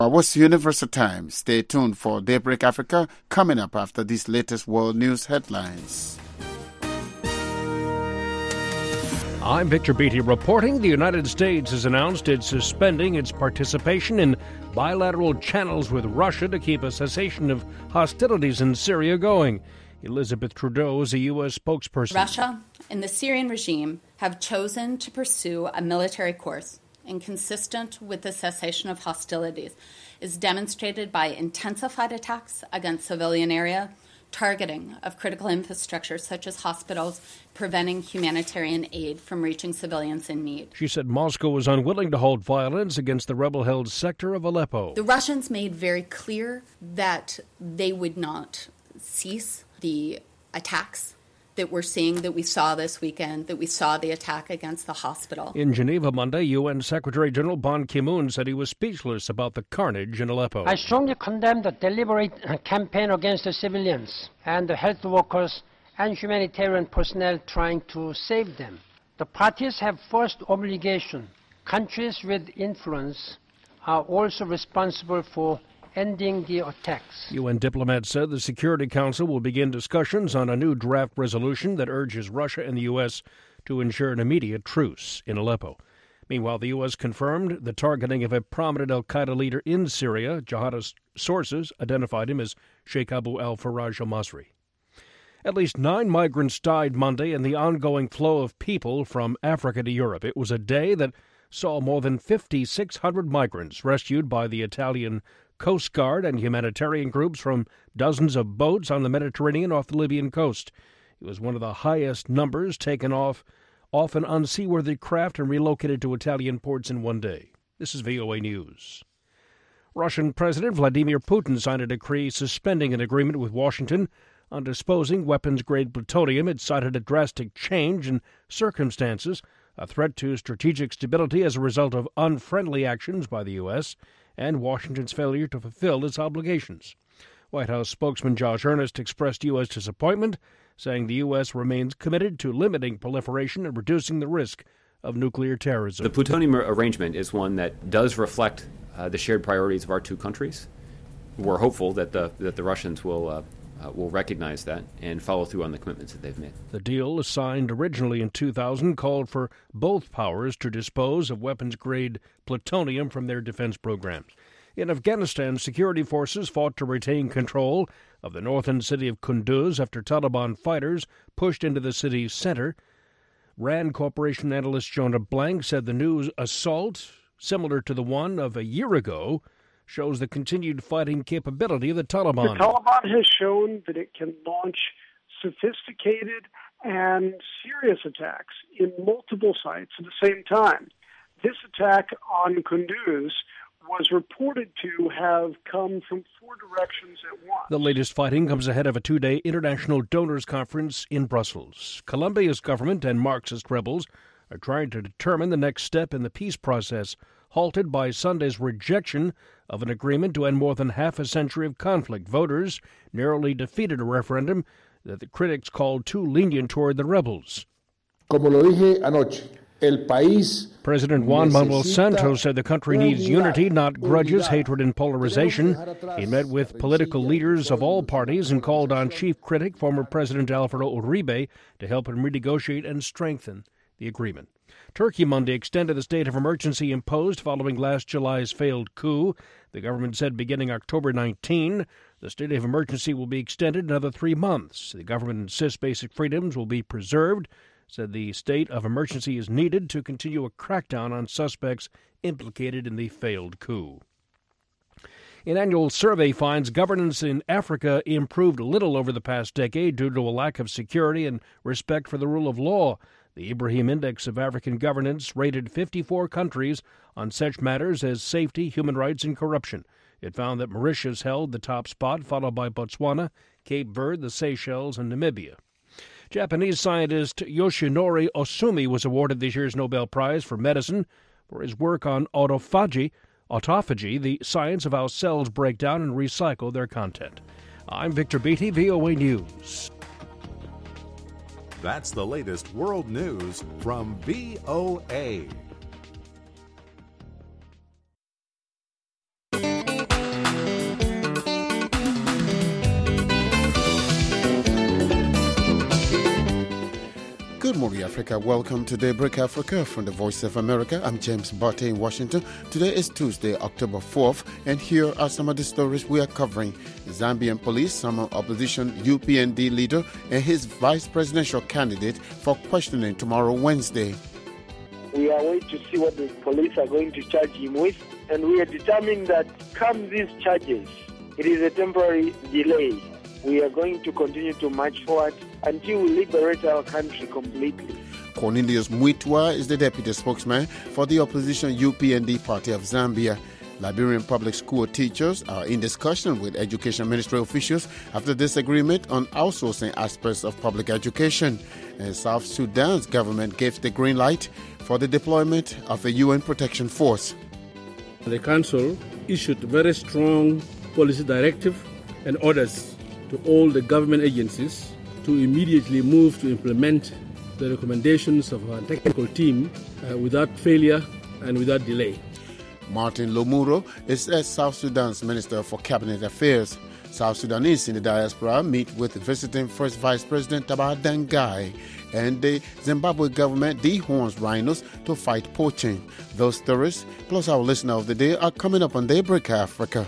What's Universal Time? Stay tuned for Daybreak Africa coming up after these latest world news headlines. I'm Victor Beatty reporting the United States has announced it's suspending its participation in bilateral channels with Russia to keep a cessation of hostilities in Syria going. Elizabeth Trudeau is a U.S. spokesperson. Russia and the Syrian regime have chosen to pursue a military course inconsistent with the cessation of hostilities is demonstrated by intensified attacks against civilian area, targeting of critical infrastructure such as hospitals, preventing humanitarian aid from reaching civilians in need. She said Moscow was unwilling to halt violence against the rebel-held sector of Aleppo. The Russians made very clear that they would not cease the attacks that we're seeing, that we saw this weekend, that we saw the attack against the hospital. In Geneva Monday, UN Secretary-General Ban Ki-moon said he was speechless about the carnage in Aleppo. I strongly condemn the deliberate campaign against the civilians and the health workers and humanitarian personnel trying to save them. The parties have first obligation. Countries with influence are also responsible for ending the attacks. UN diplomats said the Security Council will begin discussions on a new draft resolution that urges Russia and the U.S. to ensure an immediate truce in Aleppo. Meanwhile, the U.S. confirmed the targeting of a prominent al-Qaeda leader in Syria. Jihadist sources identified him as Sheikh Abu al-Faraj al-Masri. At least 9 migrants died Monday in the ongoing flow of people from Africa to Europe. It was a day that saw more than 5,600 migrants rescued by the Italian Coast Guard and humanitarian groups from dozens of boats on the Mediterranean off the Libyan coast. It was one of the highest numbers taken off an unseaworthy craft and relocated to Italian ports in one day. This is VOA News. Russian President Vladimir Putin signed a decree suspending an agreement with Washington on disposing weapons-grade plutonium. It cited a drastic change in circumstances, a threat to strategic stability as a result of unfriendly actions by the U.S., and Washington's failure to fulfill its obligations. White House spokesman Josh Earnest expressed U.S. disappointment, saying the U.S. remains committed to limiting proliferation and reducing the risk of nuclear terrorism. The plutonium arrangement is one that does reflect the shared priorities of our two countries. We're hopeful that the Russians will recognize that and follow through on the commitments that they've made. The deal, signed originally in 2000, called for both powers to dispose of weapons-grade plutonium from their defense programs. In Afghanistan, security forces fought to retain control of the northern city of Kunduz after Taliban fighters pushed into the city's center. RAND Corporation analyst Jonah Blank said the new assault, similar to the one of a year ago, shows the continued fighting capability of the Taliban. The Taliban has shown that it can launch sophisticated and serious attacks in multiple sites at the same time. This attack on Kunduz was reported to have come from 4 directions at once. The latest fighting comes ahead of a 2-day international donors conference in Brussels. Colombia's government and Marxist rebels are trying to determine the next step in the peace process, halted by Sunday's rejection of an agreement to end more than half a century of conflict. Voters narrowly defeated a referendum that the critics called too lenient toward the rebels. Como lo dije anoche, el país. President Juan Manuel Santos said the country needs unity, not grudges, hatred, and polarization. He met with political leaders of all parties and called on chief critic, former President Alvaro Uribe, to help him renegotiate and strengthen the agreement. Turkey Monday extended the state of emergency imposed following last July's failed coup. The government said beginning October 19, the state of emergency will be extended another 3 months. The government insists basic freedoms will be preserved, said the state of emergency is needed to continue a crackdown on suspects implicated in the failed coup. An annual survey finds governance in Africa improved little over the past decade due to a lack of security and respect for the rule of law. The Ibrahim Index of African Governance rated 54 countries on such matters as safety, human rights, and corruption. It found that Mauritius held the top spot, followed by Botswana, Cape Verde, the Seychelles, and Namibia. Japanese scientist Yoshinori Osumi was awarded this year's Nobel Prize for Medicine for his work on autophagy, the science of how cells break down and recycle their content. I'm Victor Beatty, VOA News. That's the latest world news from VOA. morning, Africa. Welcome to Daybreak Africa from the Voice of America. I'm James Botte in Washington. Today is Tuesday, October 4th, and here are some of the stories we are covering. The Zambian police summon opposition UPND leader and his vice presidential candidate for questioning tomorrow, Wednesday. We are waiting to see what the police are going to charge him with, and we are determined that come these charges, it is a temporary delay. We are going to continue to march forward until we liberate our country completely. Cornelius Mwitwa is the deputy spokesman for the opposition UPND party of Zambia. Liberian public school teachers are in discussion with education ministry officials after disagreement on outsourcing aspects of public education. And South Sudan's government gave the green light for the deployment of a UN protection force. The council issued a very strong policy directive and orders to all the government agencies to immediately move to implement the recommendations of our technical team without failure and without delay. Martin Lomuro is South Sudan's Minister for Cabinet Affairs. South Sudanese in the diaspora meet with visiting First Vice President Taban Dangai, and the Zimbabwe government dehorns rhinos to fight poaching. Those stories, plus our listener of the day, are coming up on Daybreak Africa.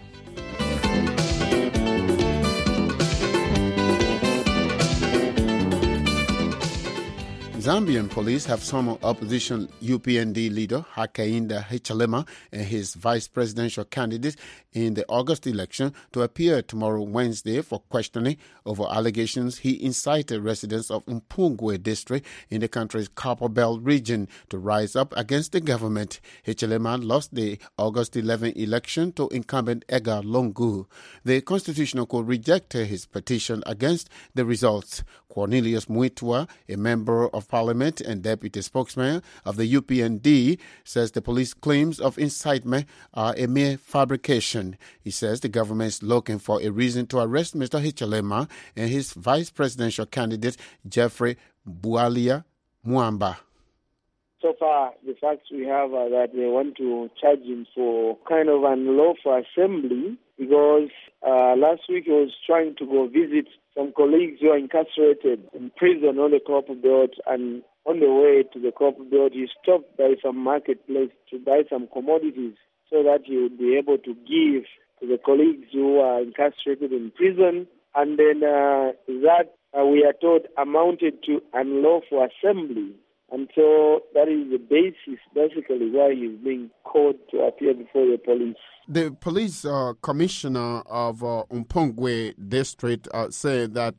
Zambian police have summoned opposition UPND leader Hakainde Hichilema and his vice presidential candidate in the August election to appear tomorrow Wednesday for questioning over allegations he incited residents of Mpungwe district in the country's Copper Belt region to rise up against the government. Hichilema lost the August 11 election to incumbent Edgar Lungu. The Constitutional Court rejected his petition against the results. Cornelius Mwitwa, a member of Parliament and deputy spokesman of the UPND, says the police claims of incitement are a mere fabrication. He says the government is looking for a reason to arrest Mr. Hichilema and his vice presidential candidate, Geoffrey Bualia Mwamba. So far, the facts we have are that they want to charge him for kind of unlawful assembly because last week he was trying to go visit some colleagues who are incarcerated in prison on the Copper Belt, and on the way to the Copper Belt, he stopped by some marketplace to buy some commodities so that he would be able to give to the colleagues who are incarcerated in prison. And then we are told, amounted to unlawful assembly. And so that is the basis, basically, why he's being called to appear before the police. The police commissioner of Mpungwe district said that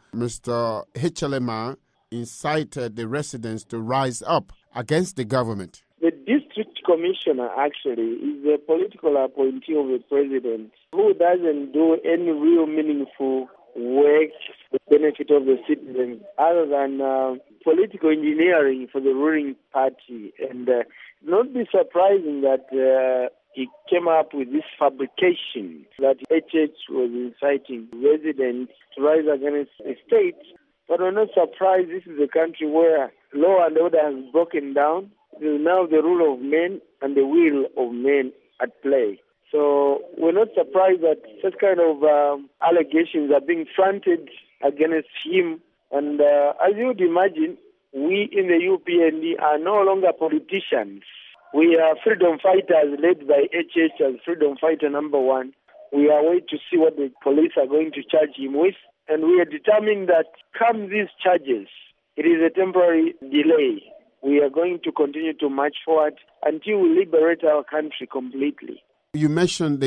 Mr. Hichilema incited the residents to rise up against the government. The district commissioner actually is a political appointee of the president who doesn't do any real meaningful work for the benefit of the citizens other than political engineering for the ruling party. And not be surprising that he came up with this fabrication that HH was inciting residents to rise against the state. But we're not surprised. This is a country where law and order has broken down. It is now the rule of men and the will of men at play. So we're not surprised that such kind of allegations are being fronted against him. And as you would imagine, we in the UPND are no longer politicians. We are freedom fighters led by HH as freedom fighter number one. We are waiting to see what the police are going to charge him with. And we are determined that come these charges, it is a temporary delay. We are going to continue to march forward until we liberate our country completely. You mentioned the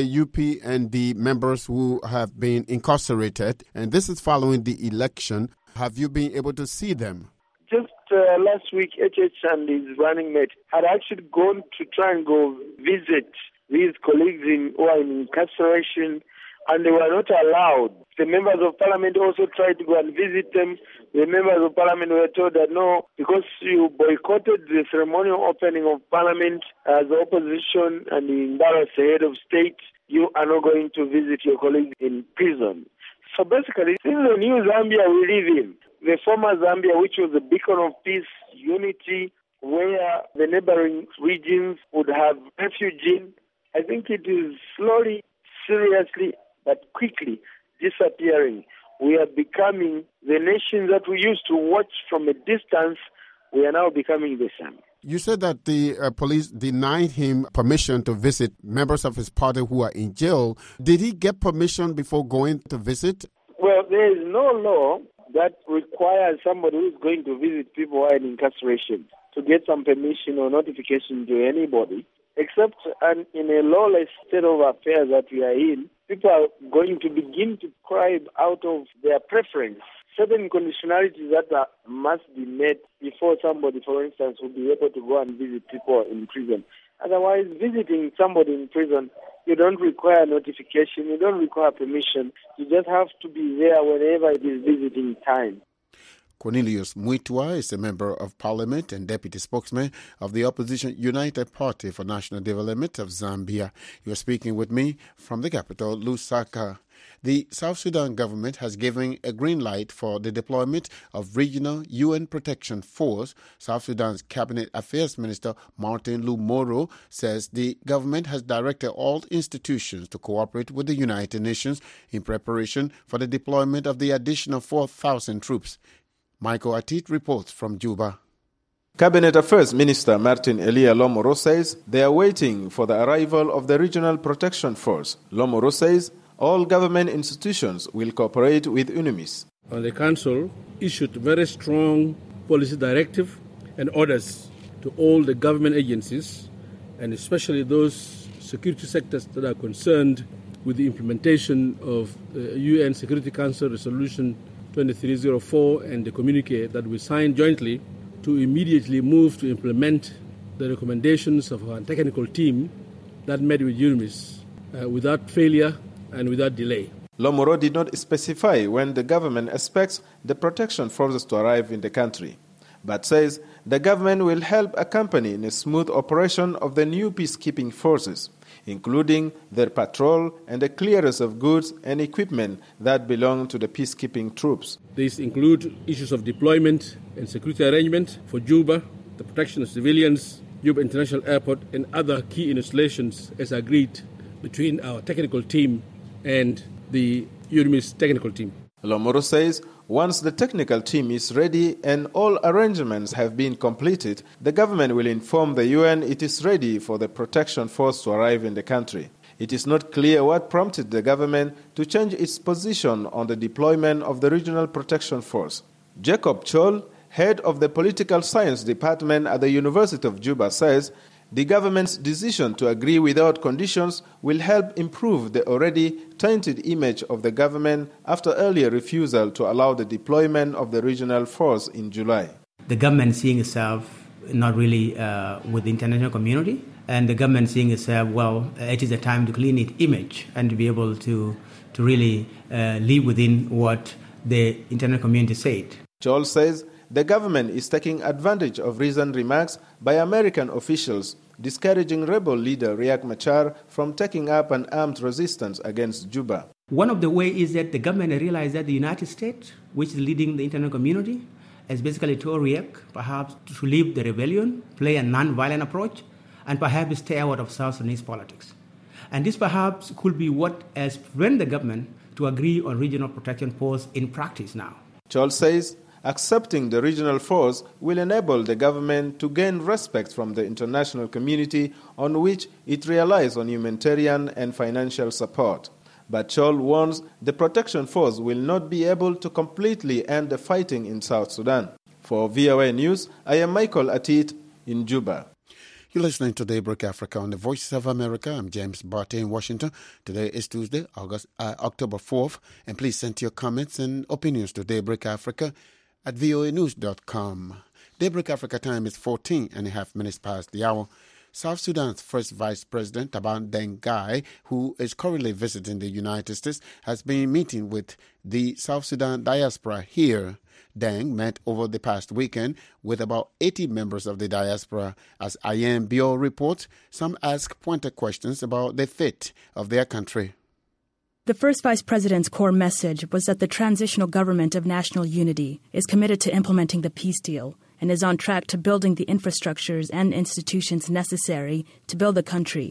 UPND members who have been incarcerated, and this is following the election. Have you been able to see them? Just last week, HH and his running mate had actually gone to try and go visit these colleagues who are in incarceration, and they were not allowed. The members of parliament also tried to go and visit them. The members of parliament were told that no, because you boycotted the ceremonial opening of parliament as opposition and embarrassed the head of state, you are not going to visit your colleagues in prison. So basically, this is the new Zambia we live in. The former Zambia, which was a beacon of peace, unity, where the neighboring regions would have refuge in, I think it is slowly, seriously, but quickly disappearing. We are becoming The nations that we used to watch from a distance, we are now becoming the same. You said that the police denied him permission to visit members of his party who are in jail. Did he get permission before going to visit? Well, there is no law that requires somebody who is going to visit people who are in incarceration to get some permission or notification to anybody, except in a lawless state of affairs that we are in, people are going to begin to cry out of their preference. Certain conditionalities that must be met before somebody, for instance, will be able to go and visit people in prison. Otherwise, visiting somebody in prison, you don't require notification, you don't require permission. You just have to be there whenever it is visiting time. Cornelius Muitwa is a member of parliament and deputy spokesman of the opposition United Party for National Development of Zambia. You are speaking with me from the capital, Lusaka. The South Sudan government has given a green light for the deployment of regional UN protection force. South Sudan's Cabinet Affairs Minister Martin Lumoro says the government has directed all institutions to cooperate with the United Nations in preparation for the deployment of the additional 4,000 troops. Michael Atit reports from Juba. Cabinet Affairs Minister Martin Elia Lomoro says they are waiting for the arrival of the Regional Protection Force. Lomoro says all government institutions will cooperate with UNMISS. The Council issued very strong policy directive and orders to all the government agencies, and especially those security sectors that are concerned with the implementation of the UN Security Council Resolution 2304 and the communique that we signed jointly, to immediately move to implement the recommendations of our technical team that met with UNMISS without failure and without delay. Lomoro did not specify when the government expects the protection forces to arrive in the country, but says the government will help accompany in a smooth operation of the new peacekeeping forces, including their patrol and the clearance of goods and equipment that belong to the peacekeeping troops. These include issues of deployment and security arrangement for Juba, the protection of civilians, Juba International Airport, and other key installations as agreed between our technical team and the UNMISS technical team. Lomoro says once the technical team is ready and all arrangements have been completed, the government will inform the UN it is ready for the protection force to arrive in the country. It is not clear what prompted the government to change its position on the deployment of the Regional Protection Force. Jacob Chol, head of the Political Science Department at the University of Juba, says the government's decision to agree without conditions will help improve the already tainted image of the government after earlier refusal to allow the deployment of the regional force in July. The government seeing itself not really with the international community, and the government seeing itself, well, it is a time to clean its image and to be able to really live within what the international community said. Joel says the government is taking advantage of recent remarks by American officials discouraging rebel leader Riek Machar from taking up an armed resistance against Juba. One of the ways is that the government realized that the United States, which is leading the international community, has basically told Riek perhaps to leave the rebellion, play a non-violent approach, and perhaps stay out of South Sudanese politics. And this perhaps could be what has prevented the government to agree on regional protection force in practice now. Joel says accepting the regional force will enable the government to gain respect from the international community on which it relies on humanitarian and financial support. But Chol warns the protection force will not be able to completely end the fighting in South Sudan. For VOA News, I am Michael Atit in Juba. You're listening to Daybreak Africa on the Voices of America. I'm James Barty in Washington. Today is Tuesday, October 4th. And please send your comments and opinions to Daybreak Africa at voanews.com. Daybreak Africa time is 14.5 minutes past the hour. South Sudan's first Vice President, Taban Deng Gai, who is currently visiting the United States, has been meeting with the South Sudan diaspora here. Deng met over the past weekend with about 80 members of the diaspora. As IAM Bio reports, some ask pointed questions about the fate of their country. The first Vice President's core message was that the transitional government of national unity is committed to implementing the peace deal and is on track to building the infrastructures and institutions necessary to build the country.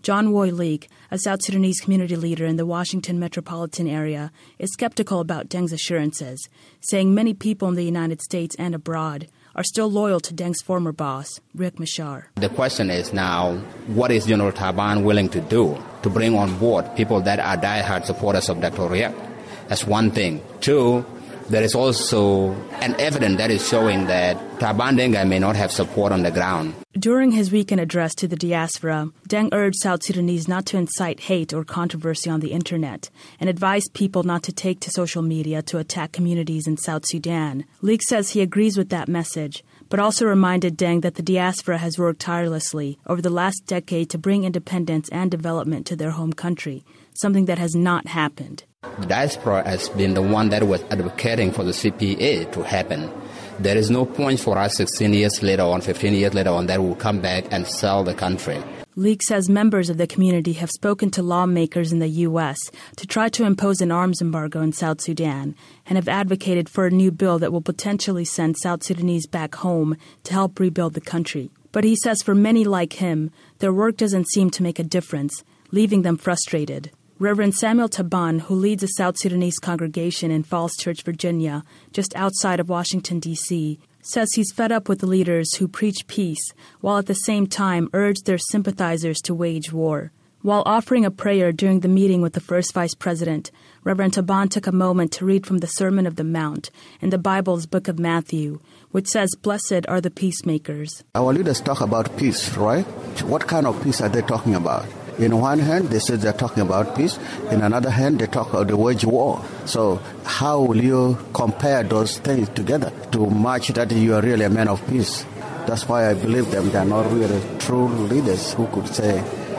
John Woy Leek, a South Sudanese community leader in the Washington metropolitan area, is skeptical about Deng's assurances, saying many people in the United States and abroad are still loyal to Deng's former boss, Riek Machar. The question is now, what is General Taban willing to do to bring on board people that are diehard supporters of Dr. Riek? That's one thing. Two, there is also an evidence that is showing that Taban Dengai may not have support on the ground. During his weekend address to the diaspora, Deng urged South Sudanese not to incite hate or controversy on the internet and advised people not to take to social media to attack communities in South Sudan. Leek says he agrees with that message, but also reminded Deng that the diaspora has worked tirelessly over the last decade to bring independence and development to their home country, something that has not happened. The diaspora has been the one that was advocating for the CPA to happen. There is no point for us 16 years later on, 15 years later on, that will come back and sell the country. Leek says members of the community have spoken to lawmakers in the U.S. to try to impose an arms embargo in South Sudan and have advocated for a new bill that will potentially send South Sudanese back home to help rebuild the country. But he says for many like him, their work doesn't seem to make a difference, leaving them frustrated. Reverend Samuel Taban, who leads a South Sudanese congregation in Falls Church, Virginia, just outside of Washington, D.C., says he's fed up with the leaders who preach peace while at the same time urge their sympathizers to wage war. While offering a prayer during the meeting with the first vice president, Reverend Taban took a moment to read from the Sermon of the Mount in the Bible's book of Matthew, which says, "Blessed are the peacemakers." Our leaders talk about peace, right? What kind of peace are they talking about? In one hand, they say they're talking about peace. In another hand, they talk about the wage war. So how will you compare those things together to match that you are really a man of peace? That's why I believe them. They're not really true leaders who could say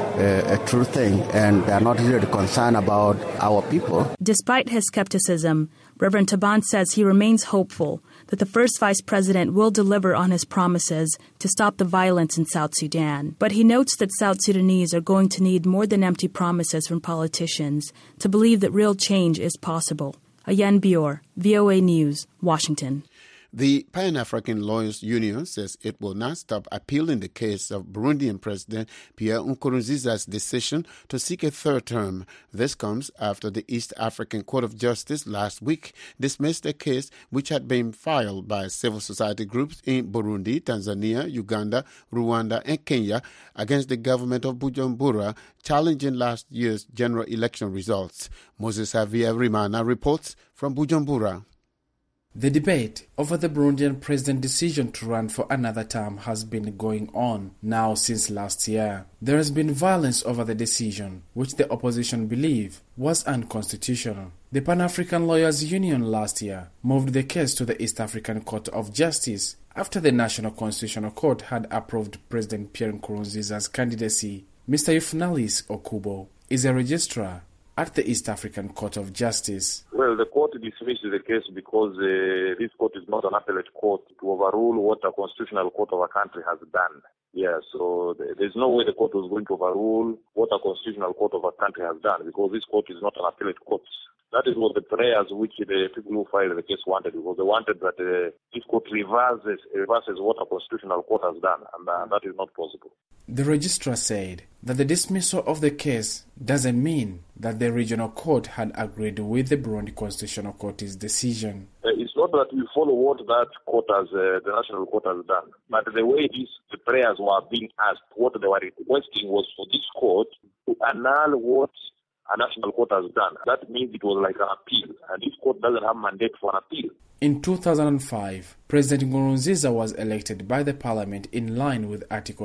a true thing, and they're not really concerned about our people. Despite his skepticism, Reverend Taban says he remains hopeful that the first vice president will deliver on his promises to stop the violence in South Sudan. But he notes that South Sudanese are going to need more than empty promises from politicians to believe that real change is possible. Ayan Bior, VOA News, Washington. The Pan-African Lawyers Union says it will not stop appealing the case of Burundian President Pierre Nkurunziza's decision to seek a third term. This comes after the East African Court of Justice last week dismissed a case which had been filed by civil society groups in Burundi, Tanzania, Uganda, Rwanda, and Kenya against the government of Bujumbura, challenging last year's general election results. Moses Javier Rimana reports from Bujumbura. The debate over the Burundian president's decision to run for another term has been going on now since last year. There has been violence over the decision, which the opposition believe was unconstitutional. The Pan-African Lawyers Union last year moved the case to the East African Court of Justice after the National Constitutional Court had approved President Pierre Nkurunziza's candidacy. Mr. Euphnalis Okubo is a registrar at the East African Court of Justice. Well, the court dismissed the case because this court is not an appellate court to overrule what a constitutional court of a country has done. Yeah, so there's no way the court was going to overrule what a constitutional court of a country has done, because this court is not an appellate court. That is what the prayers which the people who filed the case wanted, because they wanted that this court reverses what a constitutional court has done, and that is not possible. The registrar said that the dismissal of the case doesn't mean that the regional court had agreed with the Burundi Constitutional Court's decision. It's not that we follow what that court has, the national court has done, but the way the prayers were being asked, what they were requesting was for this court to annul what a national court has done. That means it was like an appeal, and this court doesn't have mandate for an appeal. In 2005, President Nkurunziza was elected by the parliament in line with Article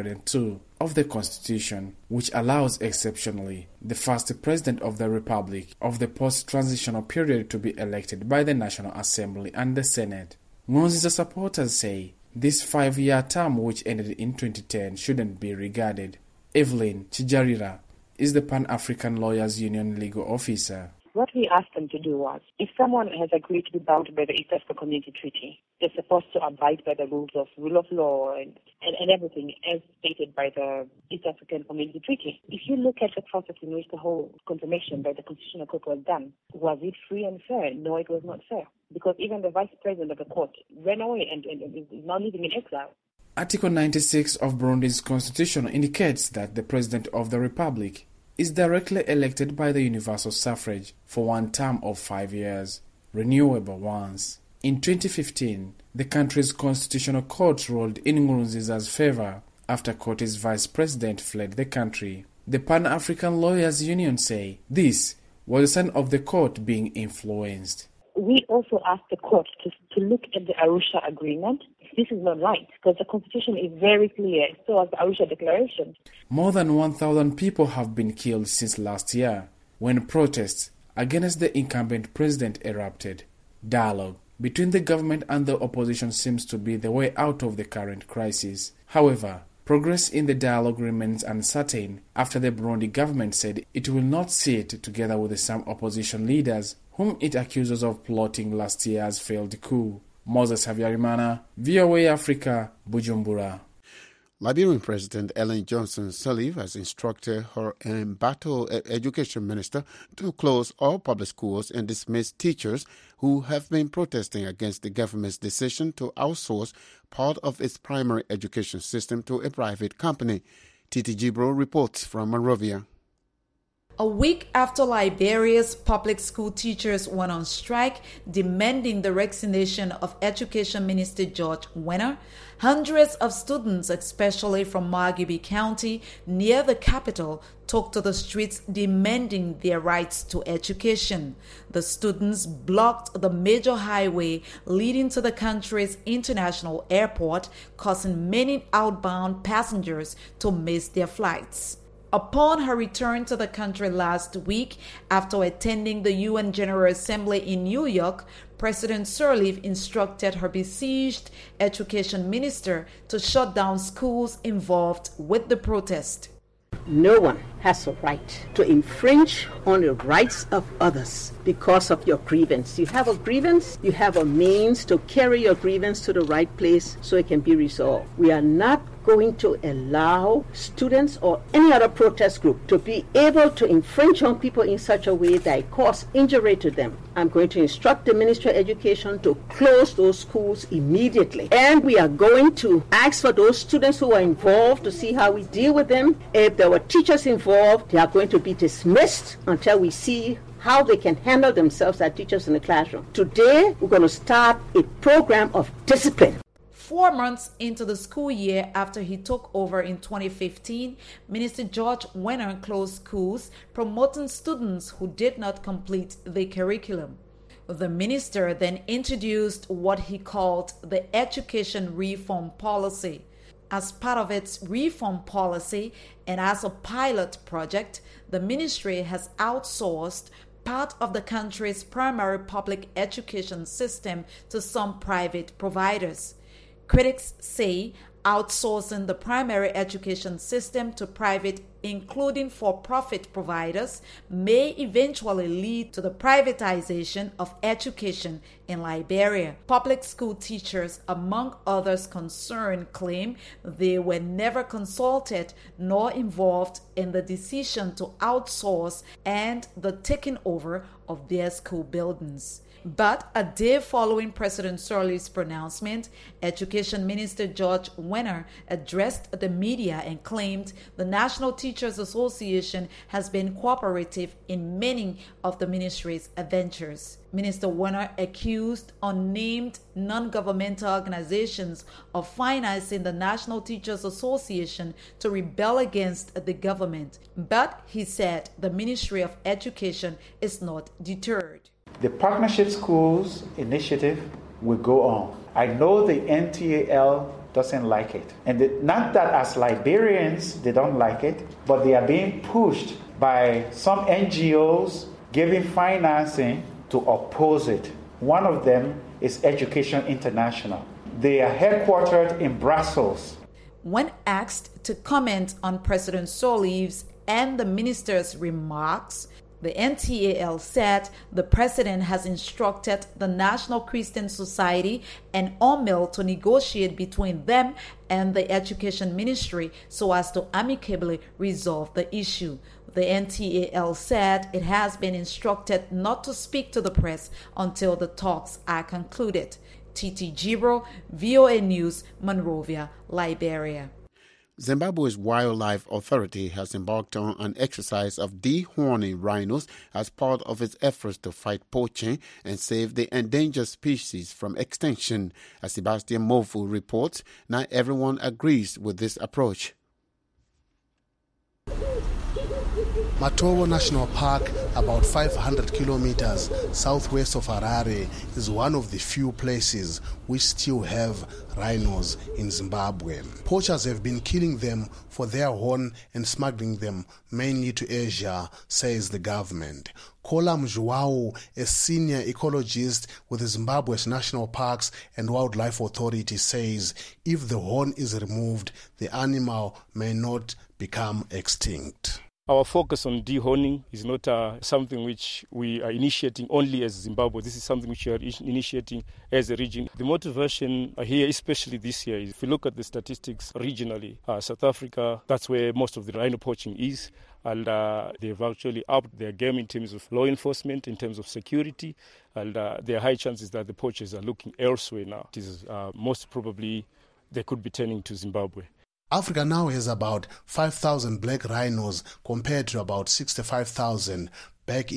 302 of the Constitution, which allows exceptionally the first president of the Republic of the post-transitional period to be elected by the National Assembly and the Senate. Nkurunziza supporters say this 5-year term, which ended in 2010, shouldn't be regarded. Evelyn Chijarira is the Pan-African Lawyers Union legal officer. What we asked them to do was, if someone has agreed to be bound by the East African Community Treaty, they're supposed to abide by the rules of rule of law and everything as stated by the East African Community Treaty. If you look at the process in which the whole confirmation by the Constitutional Court was done, was it free and fair? No, it was not fair. Because even the vice president of the court ran away and is now living in exile. Article 96 of Burundi's constitution indicates that the President of the Republic is directly elected by the universal suffrage for one term of 5 years, renewable once. In 2015, the country's constitutional court ruled in Nkurunziza's favor after Coty's vice president fled the country. The Pan-African Lawyers Union say this was a sign of the court being influenced. We also asked the court to look at the Arusha Agreement. This is not right, because the Constitution is very clear, so as the Arusha Declaration. More than 1,000 people have been killed since last year, when protests against the incumbent president erupted. Dialogue between the government and the opposition seems to be the way out of the current crisis. However, progress in the dialogue remains uncertain after the Burundi government said it will not sit together with some opposition leaders whom it accuses of plotting last year's failed coup. Moses Habyarimana, VOA Africa, Bujumbura. Liberian President Ellen Johnson Sirleaf has instructed her embattled education minister to close all public schools and dismiss teachers who have been protesting against the government's decision to outsource part of its primary education system to a private company. Titi Jibro reports from Monrovia. A week after Liberia's public school teachers went on strike demanding the resignation of Education Minister George Weah, hundreds of students, especially from Margibi County near the capital, took to the streets demanding their rights to education. The students blocked the major highway leading to the country's international airport, causing many outbound passengers to miss their flights. Upon her return to the country last week, after attending the UN General Assembly in New York, President Sirleaf instructed her besieged education minister to shut down schools involved with the protest. No one has a right to infringe on the rights of others because of your grievance. You have a grievance, you have a means to carry your grievance to the right place so it can be resolved. We are not going to allow students or any other protest group to be able to infringe on people in such a way that it cause injury to them. I'm going to instruct the Ministry of Education to close those schools immediately. And we are going to ask for those students who are involved to see how we deal with them. If there were teachers involved, they are going to be dismissed until we see how they can handle themselves as teachers in the classroom. Today, we're going to start a program of discipline. 4 months into the school year after he took over in 2015, Minister George Weah closed schools, promoting students who did not complete the curriculum. The minister then introduced what he called the Education Reform Policy. As part of its reform policy and as a pilot project, the ministry has outsourced part of the country's primary public education system to some private providers. Critics say outsourcing the primary education system to private, including for-profit providers, may eventually lead to the privatization of education in Liberia. Public school teachers, among others concerned, claim they were never consulted nor involved in the decision to outsource and the taking over of their school buildings. But a day following President Sirleaf's pronouncement, Education Minister George Weah addressed the media and claimed the National Teachers Association has been cooperative in many of the ministry's adventures. Minister Weah accused unnamed non-governmental organizations of financing the National Teachers Association to rebel against the government. But he said the Ministry of Education is not deterred. The Partnership Schools initiative will go on. I know the NTAL doesn't like it. And not that as Liberians they don't like it, but they are being pushed by some NGOs giving financing to oppose it. One of them is Education International. They are headquartered in Brussels. When asked to comment on President Sirleaf's and the minister's remarks, the NTAL said the president has instructed the National Christian Society and OMIL to negotiate between them and the Education Ministry so as to amicably resolve the issue. The NTAL said it has been instructed not to speak to the press until the talks are concluded. Titi Jiro, VOA News, Monrovia, Liberia. Zimbabwe's Wildlife Authority has embarked on an exercise of dehorning rhinos as part of its efforts to fight poaching and save the endangered species from extinction. As Sebastian Mofu reports, not everyone agrees with this approach. Matovo National Park, about 500 kilometers southwest of Harare, is one of the few places which still have rhinos in Zimbabwe. Poachers have been killing them for their horn and smuggling them mainly to Asia, says the government. Kola Mjuau, a senior ecologist with the Zimbabwe's National Parks and Wildlife Authority, says if the horn is removed, the animal may not become extinct. Our focus on dehorning is not something which we are initiating only as Zimbabwe. This is something which we are initiating as a region. The motivation here, especially this year, is if you look at the statistics regionally, South Africa, that's where most of the rhino poaching is. And they've actually upped their game in terms of law enforcement, in terms of security. And there are high chances that the poachers are looking elsewhere now. It is most probably they could be turning to Zimbabwe. Africa now has about 5,000 black rhinos compared to about 65,000 back in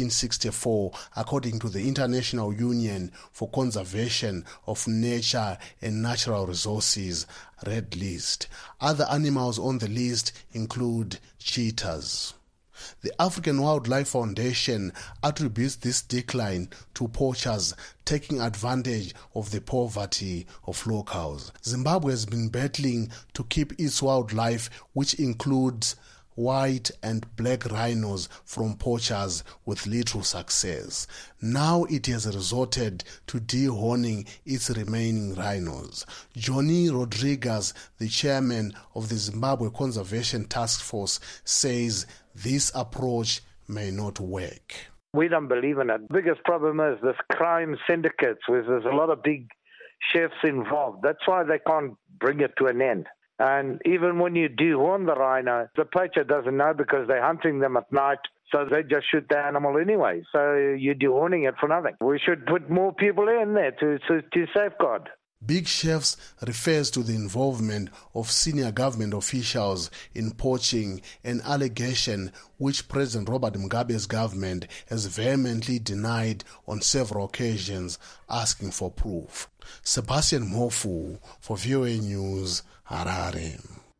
1964, according to the International Union for Conservation of Nature and Natural Resources Red List. Other animals on the list include cheetahs. The African Wildlife Foundation attributes this decline to poachers taking advantage of the poverty of locals. Zimbabwe has been battling to keep its wildlife, which includes white and black rhinos, from poachers with little success. Now it has resorted to dehorning its remaining rhinos. Johnny Rodriguez, the chairman of the Zimbabwe Conservation Task Force, says this approach may not work. We don't believe in it. The biggest problem is this crime syndicates where there's a lot of big chefs involved. That's why they can't bring it to an end. And even when you dehorn the rhino, the poacher doesn't know because they're hunting them at night, so they just shoot the animal anyway. So you're dehorning it for nothing. We should put more people in there to safeguard. Big Chefs refers to the involvement of senior government officials in poaching, an allegation which President Robert Mugabe's government has vehemently denied on several occasions, asking for proof. Sebastian Mofu for VOA News, Harare.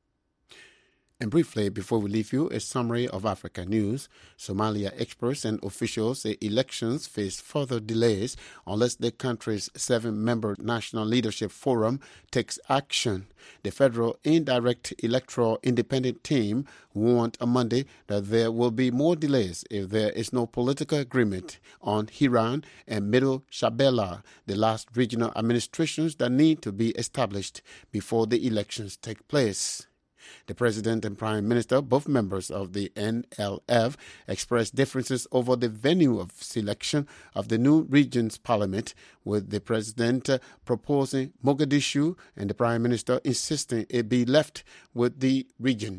And briefly, before we leave you, a summary of Africa news. Somalia experts and officials say elections face further delays unless the country's 7-member National Leadership Forum takes action. The Federal Indirect Electoral Independent Team warned on Monday that there will be more delays if there is no political agreement on Hiran and Middle Shabelle, the last regional administrations that need to be established before the elections take place. The President and Prime Minister, both members of the NLF, expressed differences over the venue of selection of the new region's parliament, with the President proposing Mogadishu and the Prime Minister insisting it be left with the region.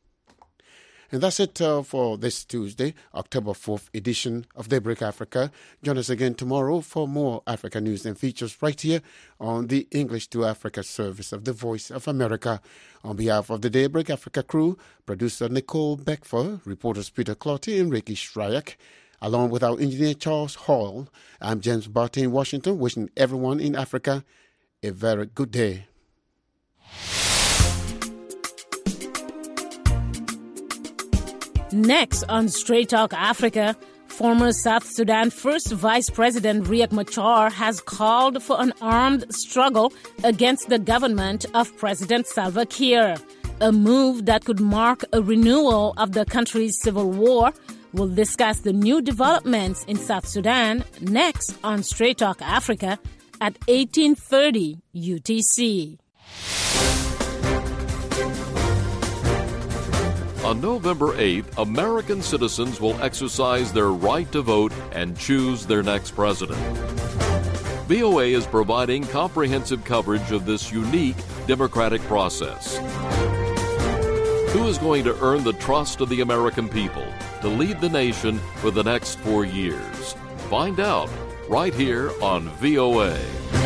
And that's it for this Tuesday, October 4th edition of Daybreak Africa. Join us again tomorrow for more Africa news and features right here on the English to Africa service of the Voice of America. On behalf of the Daybreak Africa crew, producer Nicole Beckford, reporters Peter Clotty and Ricky Shryak, along with our engineer Charles Hall, I'm James Barton in Washington, wishing everyone in Africa a very good day. Next on Straight Talk Africa, former South Sudan First Vice President Riek Machar has called for an armed struggle against the government of President Salva Kiir, a move that could mark a renewal of the country's civil war. We'll discuss the new developments in South Sudan next on Straight Talk Africa at 18:30 UTC. On November 8th, American citizens will exercise their right to vote and choose their next president. VOA is providing comprehensive coverage of this unique democratic process. Who is going to earn the trust of the American people to lead the nation for the next 4 years? Find out right here on VOA.